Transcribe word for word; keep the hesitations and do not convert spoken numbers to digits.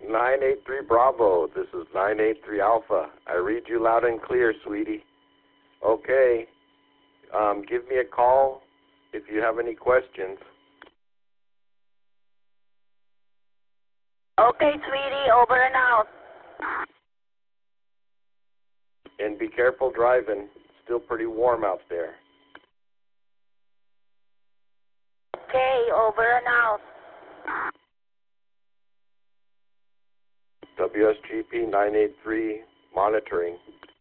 nine eight three Bravo. This is nine eight three Alpha. I read you loud and clear, sweetie. Okay. Um, give me a call if you have any questions. Okay, sweetie. Over and out. And be careful driving. It's still pretty warm out there. Okay, over and out. W S G P nine eight three monitoring.